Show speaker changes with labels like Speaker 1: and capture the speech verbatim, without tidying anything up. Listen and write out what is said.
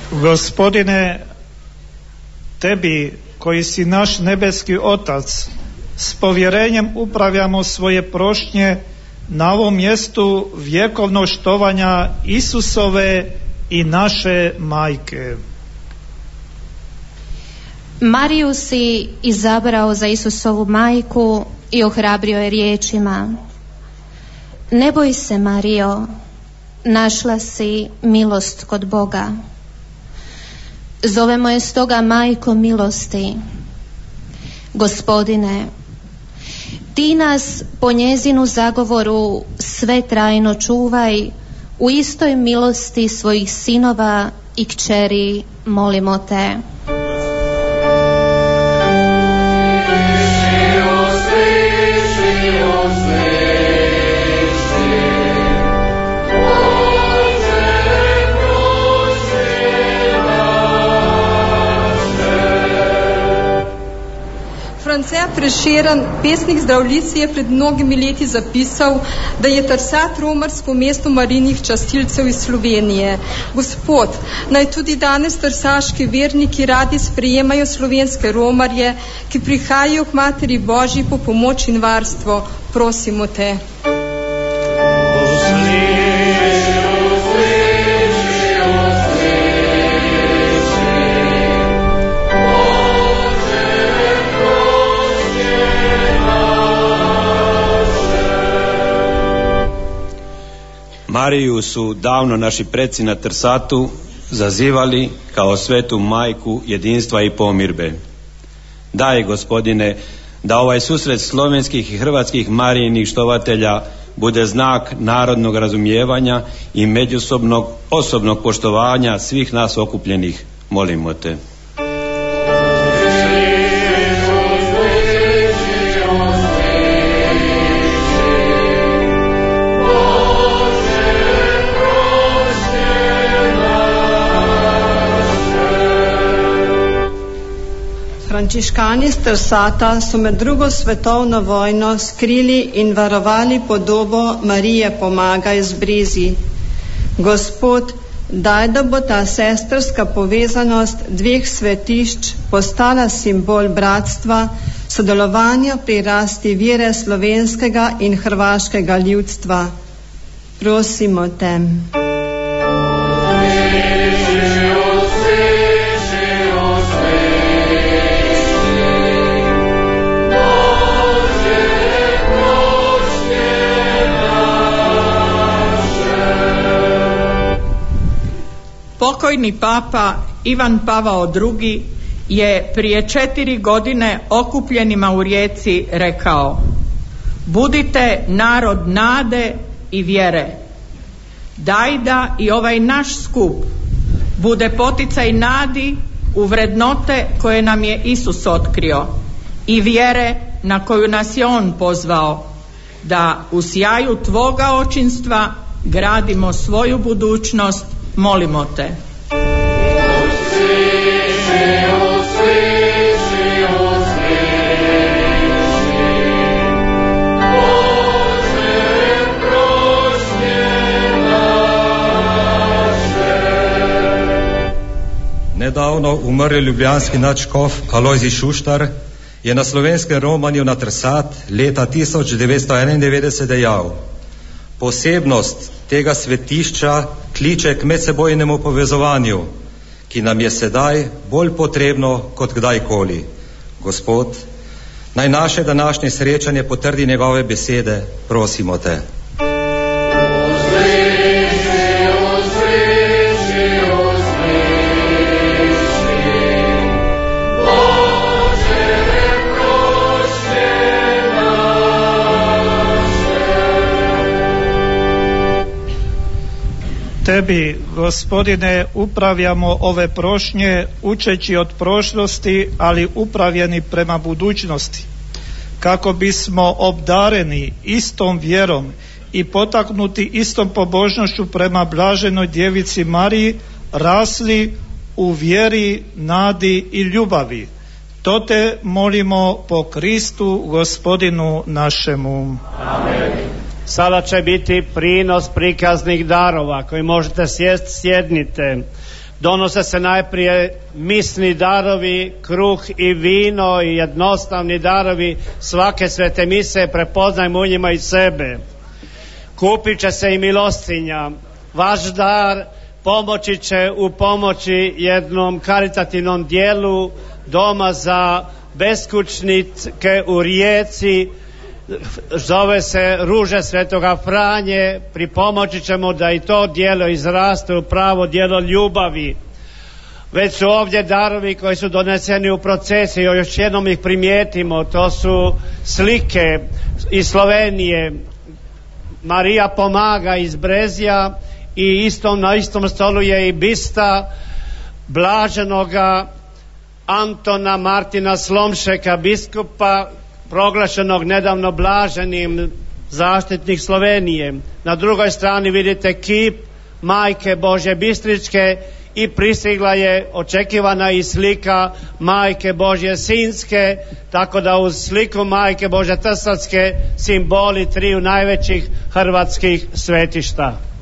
Speaker 1: Gospodine, tebi koji si naš nebeski Otac, s povjerenjem upravljamo svoje prošnje na ovom mjestu vjekovnog štovanja Isusove i naše majke.
Speaker 2: Mariju si izabrao za Isusovu majku i ohrabrio je riječima: Ne boj se, Marijo, našla si milost kod Boga. Zovemo je stoga majko milosti. Gospodine, ti nas po njezinu zagovoru sve trajno čuvaj, u istoj milosti svojih sinova i kćeri molimo te.
Speaker 3: Franceja Prešeren, pesnik zdravljici, je pred mnogimi leti zapisal, da je Trsat romarsko mesto marijnih častilcev iz Slovenije. Gospod, naj tudi danes trsaški verniki radi sprejemajo slovenske romarje, ki prihajajo k Materi Božji po pomoč in varstvo. Prosimo te.
Speaker 4: Mariju su davno naši preci na Trsatu zazivali kao svetu majku jedinstva i pomirbe. Daj, Gospodine, da ovaj susret slovenskih i hrvatskih Marijinih štovatelja bude znak narodnog razumijevanja i međusobnog osobnog poštovanja svih nas okupljenih. Molimo te.
Speaker 5: Frančiškani z Trsata so med drugo svetovno vojno skrili in varovali podobo Marije Pomagaj z Brezij. Gospod, daj, da bo ta sestrska povezanost dveh svetišč postala simbol bratstva, sodelovanja pri rasti vere slovenskega in hrvaškega ljudstva. Prosimo te.
Speaker 6: Pokojni papa Ivan Pavao drugi je prije četiri godine okupljenima u Rijeci rekao: budite narod nade i vjere. Daj da i ovaj naš skup bude poticaj nadi u vrednote koje nam je Isus otkrio i vjere na koju nas je On pozvao, da u sjaju tvoga očinstva gradimo svoju budućnost. Molimo te.
Speaker 7: Nedavno umrli ljubljanski nadškof Alojzij Šuštar je na slovenskem romanju na Trsat leta tisoč devetsto enaindevetdeset dejal: posebnost tega svetišča kliče k medsebojnemu povezovanju, ki nam je sedaj bolj potrebno kot kdajkoli. Gospod, naj naše današnje srečanje potrdi njegove besede, prosimo te.
Speaker 1: Tebi, Gospodine, upravljamo ove prošnje učeći od prošlosti, ali upravljeni prema budućnosti, kako bismo obdareni istom vjerom i potaknuti istom pobožnošću prema blaženoj djevici Mariji rasli u vjeri, nadi i ljubavi. To te molimo po Kristu Gospodinu našemu.
Speaker 8: Amen. Sada će biti prinos prikaznih darova koji možete sjest, sjednite. Donose se najprije misni darovi, kruh i vino i jednostavni darovi svake svete mise, prepoznajmo u njima i sebe. Kupit će se i milostinja. Vaš dar pomoći će u pomoći jednom karitativnom dijelu doma za beskućnike u Rijeci, zove se Ruže Svetoga Franje. Pripomoći ćemo da i to djelo izraste u pravo djelo ljubavi. Već su ovdje darovi koji su doneseni u procesiji, još jednom ih primijetimo, to su slike iz Slovenije. Marija pomaga iz Brezja i istom, na istom stolu je i bista blaženoga Antona Martina Slomšeka, biskupa proglašenog nedavno blaženim, zaštitnik Slovenije. Na drugoj strani vidite kip Majke Božje Bistričke i pristigla je očekivana i slika Majke Božje Sinjske, tako da uz sliku Majke Božje Trsatske simboli triju najvećih hrvatskih svetišta.